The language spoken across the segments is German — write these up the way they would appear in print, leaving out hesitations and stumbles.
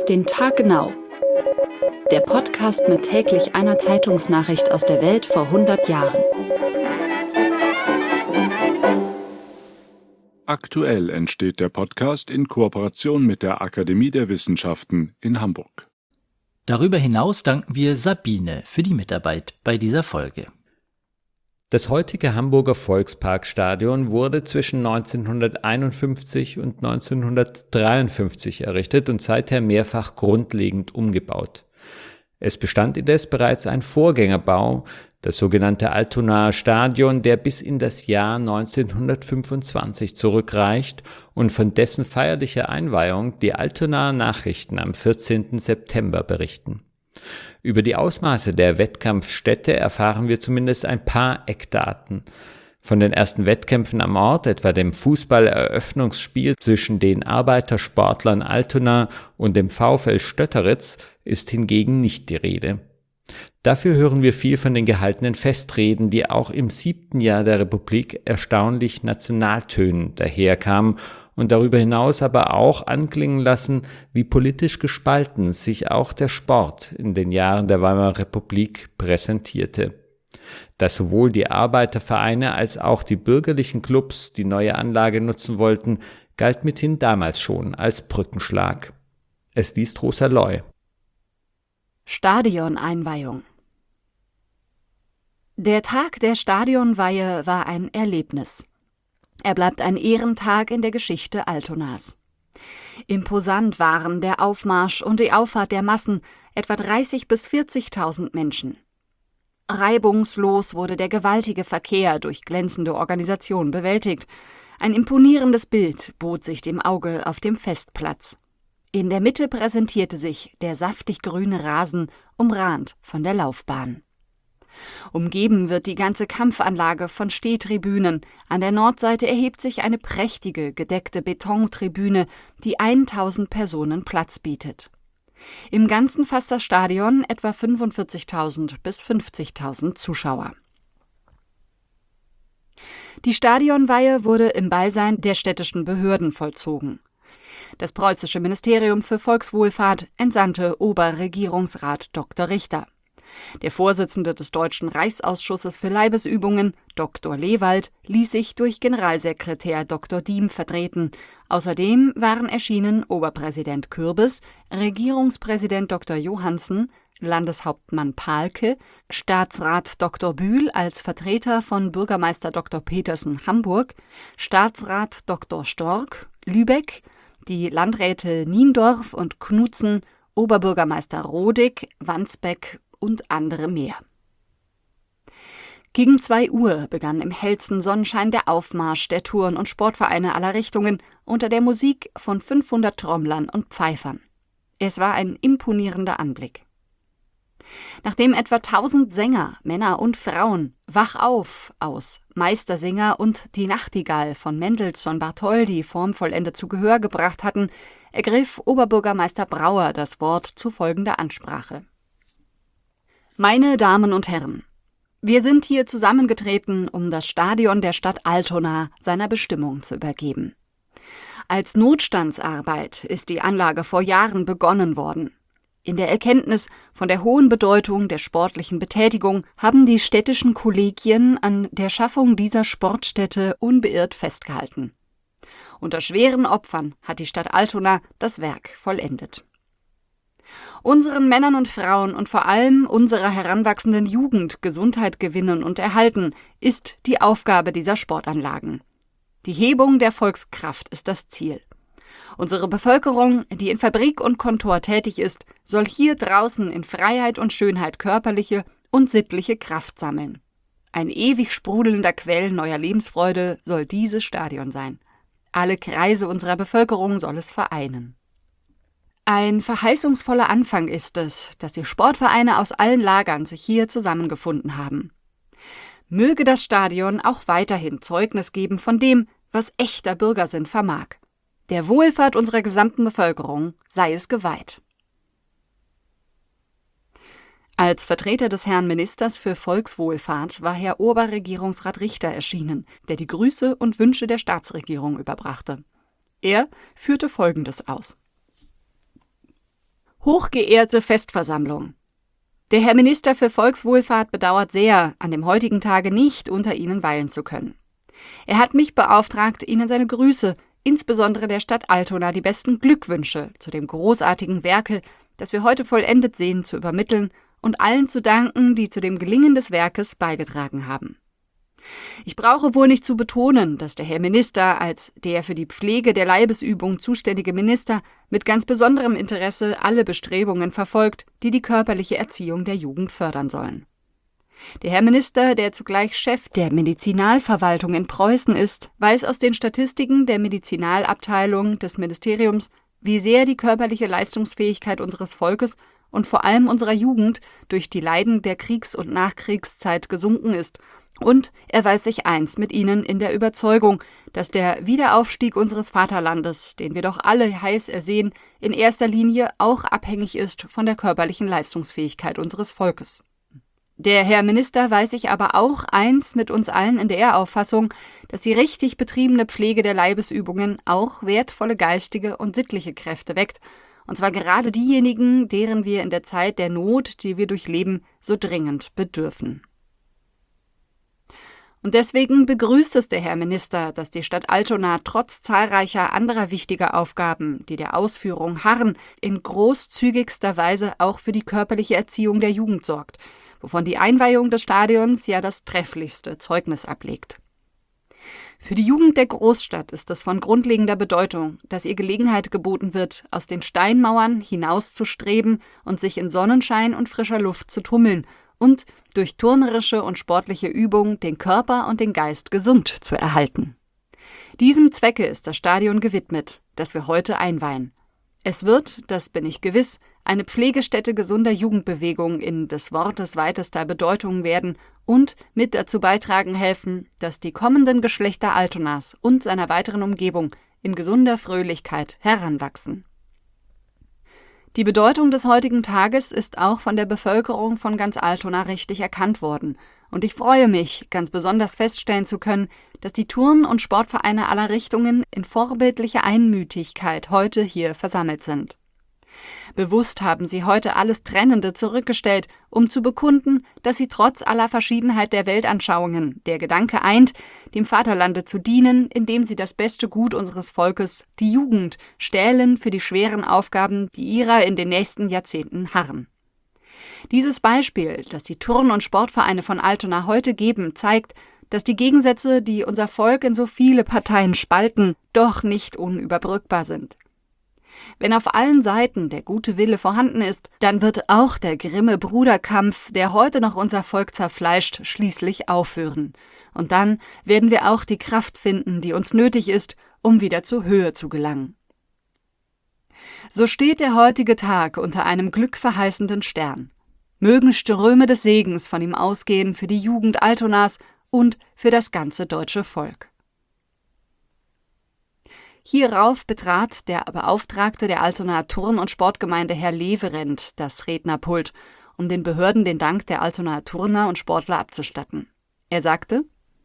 den Tag genau. Der Podcast mit täglich einer Zeitungsnachricht aus der Welt vor 100 Jahren. Aktuell entsteht der Podcast in Kooperation mit der Akademie der Wissenschaften in Hamburg. Darüber hinaus danken wir Sabine für die Mitarbeit bei dieser Folge. Das heutige Hamburger Volksparkstadion wurde zwischen 1951 und 1953 errichtet und seither mehrfach grundlegend umgebaut. Es bestand indes bereits ein Vorgängerbau, das sogenannte Altonaer Stadion, der bis in das Jahr 1925 zurückreicht und von dessen feierlicher Einweihung die Altonaer Nachrichten am 14. September berichten. Über die Ausmaße der Wettkampfstätte erfahren wir zumindest ein paar Eckdaten. Von den ersten Wettkämpfen am Ort, etwa dem Fußballeröffnungsspiel zwischen den Arbeitersportlern Altona und dem VfL Stötteritz, ist hingegen nicht die Rede. Dafür hören wir viel von den gehaltenen Festreden, die auch im 7. Jahr der Republik erstaunlich nationaltönend daherkamen und darüber hinaus aber auch anklingen lassen, wie politisch gespalten sich auch der Sport in den Jahren der Weimarer Republik präsentierte. Dass sowohl die Arbeitervereine als auch die bürgerlichen Clubs die neue Anlage nutzen wollten, galt mithin damals schon als Brückenschlag. Es liest Rosa Loy. Stadioneinweihung. Der Tag der Stadionweihe war ein Erlebnis. Er bleibt ein Ehrentag in der Geschichte Altonas. Imposant waren der Aufmarsch und die Auffahrt der Massen, etwa 30.000 bis 40.000 Menschen. Reibungslos wurde der gewaltige Verkehr durch glänzende Organisation bewältigt. Ein imponierendes Bild bot sich dem Auge auf dem Festplatz. In der Mitte präsentierte sich der saftig grüne Rasen, umrahmt von der Laufbahn. Umgeben wird die ganze Kampfanlage von Stehtribünen. An der Nordseite erhebt sich eine prächtige, gedeckte Betontribüne, die 1000 Personen Platz bietet. Im Ganzen fasst das Stadion etwa 45.000 bis 50.000 Zuschauer. Die Stadionweihe wurde im Beisein der städtischen Behörden vollzogen. Das preußische Ministerium für Volkswohlfahrt entsandte Oberregierungsrat Dr. Richter. Der Vorsitzende des Deutschen Reichsausschusses für Leibesübungen, Dr. Lewald, ließ sich durch Generalsekretär Dr. Diem vertreten. Außerdem waren erschienen Oberpräsident Kürbis, Regierungspräsident Dr. Johansen, Landeshauptmann Pahlke, Staatsrat Dr. Bühl als Vertreter von Bürgermeister Dr. Petersen Hamburg, Staatsrat Dr. Storck Lübeck, die Landräte Niendorf und Knutzen, Oberbürgermeister Rodig, Wandsbek und andere mehr. Gegen 2 Uhr begann im hellsten Sonnenschein der Aufmarsch der Turn- und Sportvereine aller Richtungen unter der Musik von 500 Trommlern und Pfeifern. Es war ein imponierender Anblick. Nachdem etwa 1000 Sänger, Männer und Frauen Wach auf aus Meistersinger und Die Nachtigall von Mendelssohn-Bartholdy formvollendet zu Gehör gebracht hatten, ergriff Oberbürgermeister Brauer das Wort zu folgender Ansprache. Meine Damen und Herren, wir sind hier zusammengetreten, um das Stadion der Stadt Altona seiner Bestimmung zu übergeben. Als Notstandsarbeit ist die Anlage vor Jahren begonnen worden. In der Erkenntnis von der hohen Bedeutung der sportlichen Betätigung haben die städtischen Kollegien an der Schaffung dieser Sportstätte unbeirrt festgehalten. Unter schweren Opfern hat die Stadt Altona das Werk vollendet. Unseren Männern und Frauen und vor allem unserer heranwachsenden Jugend Gesundheit gewinnen und erhalten, ist die Aufgabe dieser Sportanlagen. Die Hebung der Volkskraft ist das Ziel. Unsere Bevölkerung, die in Fabrik und Kontor tätig ist, soll hier draußen in Freiheit und Schönheit körperliche und sittliche Kraft sammeln. Ein ewig sprudelnder Quell neuer Lebensfreude soll dieses Stadion sein. Alle Kreise unserer Bevölkerung soll es vereinen. Ein verheißungsvoller Anfang ist es, dass die Sportvereine aus allen Lagern sich hier zusammengefunden haben. Möge das Stadion auch weiterhin Zeugnis geben von dem, was echter Bürgersinn vermag. Der Wohlfahrt unserer gesamten Bevölkerung sei es geweiht. Als Vertreter des Herrn Ministers für Volkswohlfahrt war Herr Oberregierungsrat Richter erschienen, der die Grüße und Wünsche der Staatsregierung überbrachte. Er führte Folgendes aus. Hochgeehrte Festversammlung! Der Herr Minister für Volkswohlfahrt bedauert sehr, an dem heutigen Tage nicht unter Ihnen weilen zu können. Er hat mich beauftragt, Ihnen seine Grüße, insbesondere der Stadt Altona, die besten Glückwünsche zu dem großartigen Werke, das wir heute vollendet sehen, zu übermitteln und allen zu danken, die zu dem Gelingen des Werkes beigetragen haben. Ich brauche wohl nicht zu betonen, dass der Herr Minister als der für die Pflege der Leibesübung zuständige Minister mit ganz besonderem Interesse alle Bestrebungen verfolgt, die die körperliche Erziehung der Jugend fördern sollen. Der Herr Minister, der zugleich Chef der Medizinalverwaltung in Preußen ist, weiß aus den Statistiken der Medizinalabteilung des Ministeriums, wie sehr die körperliche Leistungsfähigkeit unseres Volkes und vor allem unserer Jugend durch die Leiden der Kriegs- und Nachkriegszeit gesunken ist. Und er weiß sich eins mit Ihnen in der Überzeugung, dass der Wiederaufstieg unseres Vaterlandes, den wir doch alle heiß ersehen, in erster Linie auch abhängig ist von der körperlichen Leistungsfähigkeit unseres Volkes. Der Herr Minister weiß sich aber auch eins mit uns allen in der Auffassung, dass die richtig betriebene Pflege der Leibesübungen auch wertvolle geistige und sittliche Kräfte weckt, und zwar gerade diejenigen, deren wir in der Zeit der Not, die wir durchleben, so dringend bedürfen. Und deswegen begrüßt es der Herr Minister, dass die Stadt Altona trotz zahlreicher anderer wichtiger Aufgaben, die der Ausführung harren, in großzügigster Weise auch für die körperliche Erziehung der Jugend sorgt, wovon die Einweihung des Stadions ja das trefflichste Zeugnis ablegt. Für die Jugend der Großstadt ist es von grundlegender Bedeutung, dass ihr Gelegenheit geboten wird, aus den Steinmauern hinauszustreben und sich in Sonnenschein und frischer Luft zu tummeln und durch turnerische und sportliche Übung den Körper und den Geist gesund zu erhalten. Diesem Zwecke ist das Stadion gewidmet, das wir heute einweihen. Es wird, das bin ich gewiss, eine Pflegestätte gesunder Jugendbewegung in des Wortes weitester Bedeutung werden und mit dazu beitragen helfen, dass die kommenden Geschlechter Altonas und seiner weiteren Umgebung in gesunder Fröhlichkeit heranwachsen. Die Bedeutung des heutigen Tages ist auch von der Bevölkerung von ganz Altona richtig erkannt worden, und ich freue mich, ganz besonders feststellen zu können, dass die Turn- und Sportvereine aller Richtungen in vorbildlicher Einmütigkeit heute hier versammelt sind. Bewusst haben sie heute alles Trennende zurückgestellt, um zu bekunden, dass sie trotz aller Verschiedenheit der Weltanschauungen der Gedanke eint, dem Vaterlande zu dienen, indem sie das beste Gut unseres Volkes, die Jugend, stählen für die schweren Aufgaben, die ihrer in den nächsten Jahrzehnten harren. Dieses Beispiel, das die Turn- und Sportvereine von Altona heute geben, zeigt, dass die Gegensätze, die unser Volk in so viele Parteien spalten, doch nicht unüberbrückbar sind. Wenn auf allen Seiten der gute Wille vorhanden ist, dann wird auch der grimme Bruderkampf, der heute noch unser Volk zerfleischt, schließlich aufhören. Und dann werden wir auch die Kraft finden, die uns nötig ist, um wieder zur Höhe zu gelangen. So steht der heutige Tag unter einem glückverheißenden Stern. Mögen Ströme des Segens von ihm ausgehen für die Jugend Altonas und für das ganze deutsche Volk. Hierauf betrat der Beauftragte der Altonaer Turn- und Sportgemeinde Herr Leverent das Rednerpult, um den Behörden den Dank der Altonaer Turner und Sportler abzustatten. Er sagte: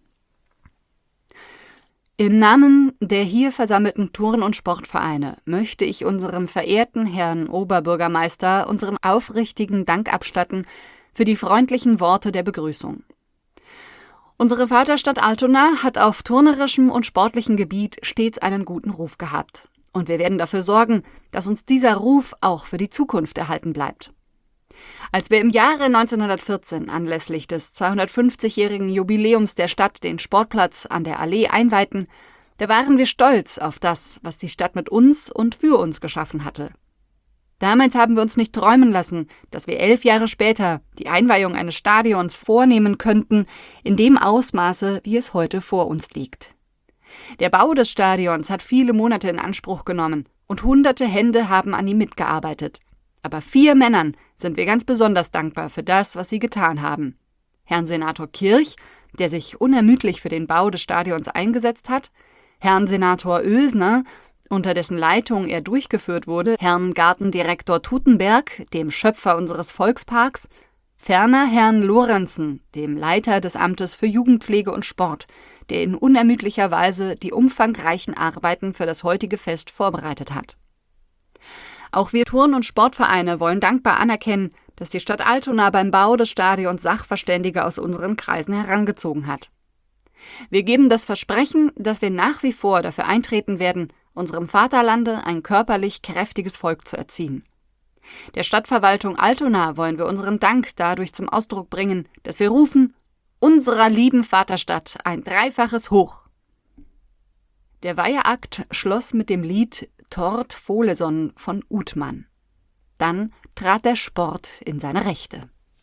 Im Namen der hier versammelten Turn- und Sportvereine möchte ich unserem verehrten Herrn Oberbürgermeister unseren aufrichtigen Dank abstatten für die freundlichen Worte der Begrüßung. Unsere Vaterstadt Altona hat auf turnerischem und sportlichem Gebiet stets einen guten Ruf gehabt. Und wir werden dafür sorgen, dass uns dieser Ruf auch für die Zukunft erhalten bleibt. Als wir im Jahre 1914 anlässlich des 250-jährigen Jubiläums der Stadt den Sportplatz an der Allee einweihten, da waren wir stolz auf das, was die Stadt mit uns und für uns geschaffen hatte. Damals haben wir uns nicht träumen lassen, dass wir 11 Jahre später die Einweihung eines Stadions vornehmen könnten, in dem Ausmaße, wie es heute vor uns liegt. Der Bau des Stadions hat viele Monate in Anspruch genommen und hunderte Hände haben an ihm mitgearbeitet. Aber 4 Männern sind wir ganz besonders dankbar für das, was sie getan haben. Herrn Senator Kirch, der sich unermüdlich für den Bau des Stadions eingesetzt hat, Herrn Senator Oesner, unter dessen Leitung er durchgeführt wurde, Herrn Gartendirektor Tutenberg, dem Schöpfer unseres Volksparks, ferner Herrn Lorenzen, dem Leiter des Amtes für Jugendpflege und Sport, der in unermüdlicher Weise die umfangreichen Arbeiten für das heutige Fest vorbereitet hat. Auch wir Turn- und Sportvereine wollen dankbar anerkennen, dass die Stadt Altona beim Bau des Stadions Sachverständige aus unseren Kreisen herangezogen hat. Wir geben das Versprechen, dass wir nach wie vor dafür eintreten werden, unserem Vaterlande ein körperlich kräftiges Volk zu erziehen. Der Stadtverwaltung Altona wollen wir unseren Dank dadurch zum Ausdruck bringen, dass wir rufen: Unserer lieben Vaterstadt ein dreifaches Hoch. Der Weiheakt schloss mit dem Lied Tord Foleson von Uthmann. Dann trat der Sport in seine Rechte.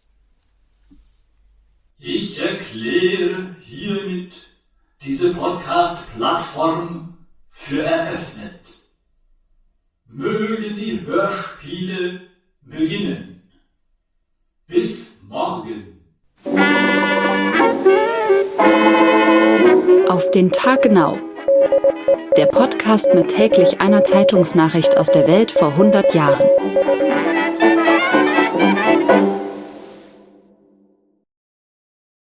Ich erkläre hiermit diese Podcast-Plattform für eröffnet. Mögen die Hörspiele beginnen. Bis morgen. Auf den Tag genau. Der Podcast mit täglich einer Zeitungsnachricht aus der Welt vor 100 Jahren.